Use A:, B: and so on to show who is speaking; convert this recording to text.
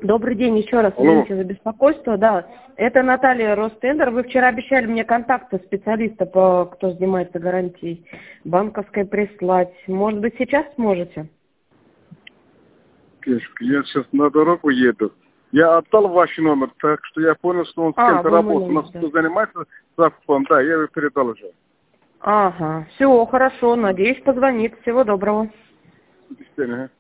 A: Добрый день еще раз, извините за беспокойство. Да, это Наталья Ростендер. Вы вчера обещали мне контакты специалиста, кто занимается гарантией банковской, прислать. Может быть, сейчас сможете?
B: Пешка, я сейчас на дорогу еду. Я отдал ваш номер, так что я понял, что он с кем-то работает. У нас кто занимается закупом, да, я его передал уже.
A: Ага, все, хорошо, надеюсь, позвонит. Всего доброго.
B: До свидания.